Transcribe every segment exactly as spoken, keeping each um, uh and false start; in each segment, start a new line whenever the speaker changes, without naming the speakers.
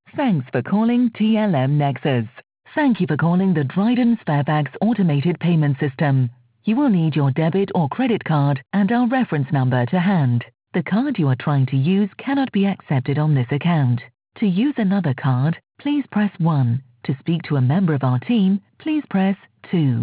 Thanks for calling T L M Nexus. Thank you for calling the Dryden Sparebags Automated Payment System. You will need your debit or credit card and our reference number to hand. The card you are trying to use cannot be accepted on this account. To use another card, please press one. To speak to a member of our team, please press two.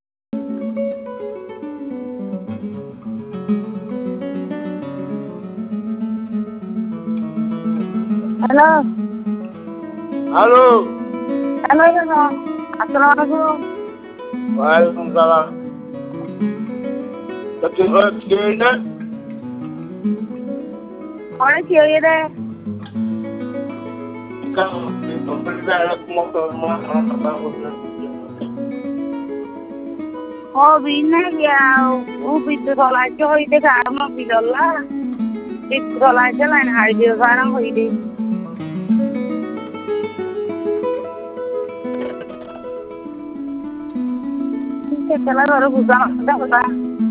Hello.
Halo.
Halo ya Kak. Assalamualaikum.
Waalaikumsalam. Ketika kita
Orang kiri deh.
kan pemerintah motor orang terbangun.
Oh bina ya. Oh bitu kalau aja hoi deh karena bidolah. Bitu kalau aja lain hari dia sekarang hoi deh. Setelah baru buka sudah sudah.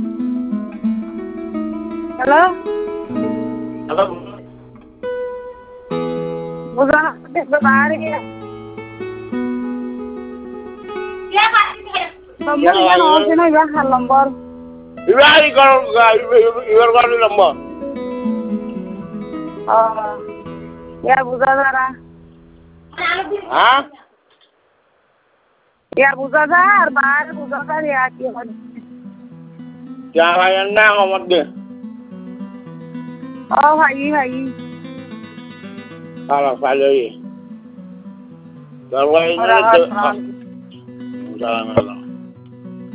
Halo.
Halo.
Bukan sebentar ya. Ya Pak. Nomor yang nomor sini ya nomor.
Ibari kalau nggak ibar kalau nomor.
Oh. Ya buka sana.
Hah?
Ya buka sar, Pak. Buka sar ya.
Jangan nang nomor deh.
Oh hai hai.
Kalau saya ini. Kalau ini
Orang
itu.
orang.
Jangan.